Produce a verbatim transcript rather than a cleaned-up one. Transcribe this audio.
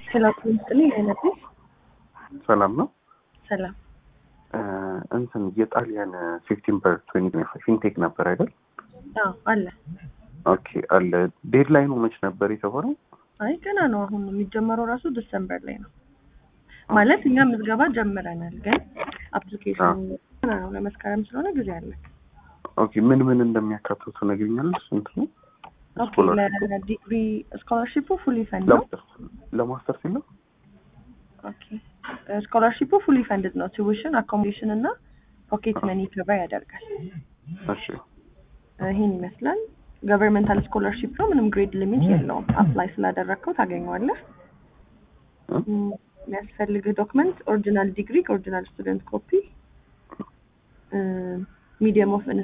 ሰላም ይስጥልኝ አይነቴ ሰላም ነው። ሰላም እንትን የጣሊያን ሴፕቴምበር ሃያ ሃያ ኢንቴክ ነበር አይደል? አዎ አለ። ኦኬ አለ። ዴድላይኑ መች ነበር የተባለው? አይ ገና ነው። አሁን የሚጀመረው ራሱ ዲሰምበር ላይ ነው ማለት እኛ ምዝገባ ጀምረናል፣ ግን አፕሊኬሽን ነው ለመስከረም ስለሆነ ጊዜ አለ። ኦኬ ምን ምን እንደሚያካትቱ ነግሪኛለሽ? ስንት ነው? ኦኬ ለዲግሪ ስኮላርሺፑ ፉሊ ፈንድ ነው። ለማስተር ሲል ኦኬ ስኮላርሺፑ ፉሊ ፈንድድ ነው። ቱዊሽን፣ አኮሞዴሽን እና ፖኬት መኒ ከቨር ያደርጋል። እሺ ይሄን ይመስላል። ገቨርንመንታል ስኮላርሺፕ ነው። ምንም ግሬድ ሊሚት የለውም። አፕላይ ስላደረግከው ታገኘዋለህ። የሚያስፈልግህ ዶክመንት ኦሪጂናል ዲግሪ፣ ኦሪጂናል ስቱደንት ኮፒ፣ ሚዲየም ኦፍ